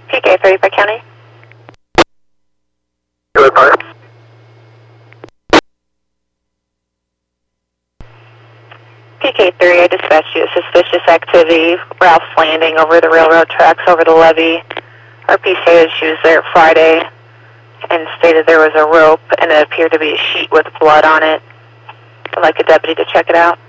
PK 35 County. Good part. PK3, I dispatched you a suspicious activity. Ralph's Landing over the railroad tracks over the levee. RP stated she was there Friday and stated there was a rope and it appeared to be a sheet with blood on it. I'd like a deputy to check it out.